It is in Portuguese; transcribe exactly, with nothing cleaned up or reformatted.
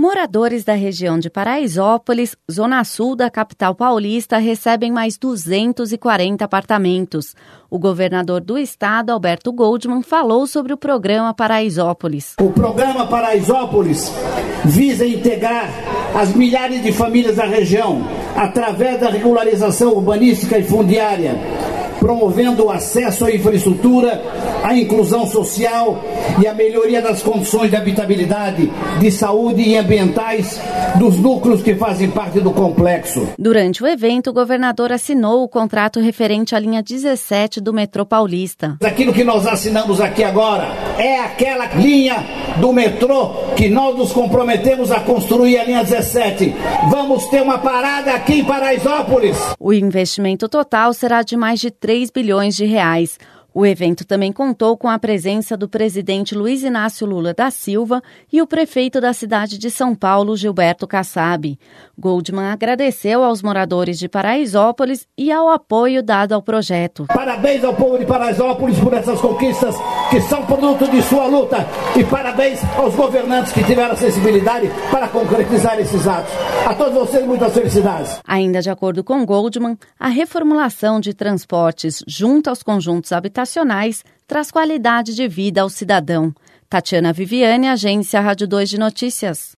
Moradores da região de Paraisópolis, zona sul da capital paulista, recebem mais duzentos e quarenta apartamentos. O governador do estado, Alberto Goldman, falou sobre o programa Paraisópolis. O programa Paraisópolis visa integrar as milhares de famílias da região através da regularização urbanística e fundiária, promovendo o acesso à infraestrutura, a inclusão social e a melhoria das condições de habitabilidade, de saúde e ambientais dos núcleos que fazem parte do complexo. Durante o evento, o governador assinou o contrato referente à linha dezessete do metrô paulista. Aquilo que nós assinamos aqui agora é aquela linha do metrô que nós nos comprometemos a construir, a linha dezessete. Vamos ter uma parada aqui em Paraisópolis. O investimento total será de mais de três bilhões de reais. O evento também contou com a presença do presidente Luiz Inácio Lula da Silva e o prefeito da cidade de São Paulo, Gilberto Kassab. Goldman agradeceu aos moradores de Paraisópolis e ao apoio dado ao projeto. Parabéns ao povo de Paraisópolis por essas conquistas que são produto de sua luta e parabéns aos governantes que tiveram a sensibilidade para concretizar esses atos. A todos vocês, muitas felicidades. Ainda de acordo com Goldman, a reformulação de transportes junto aos conjuntos habitacionais traz qualidade de vida ao cidadão. Tatiana Viviane, Agência Rádio dois de Notícias.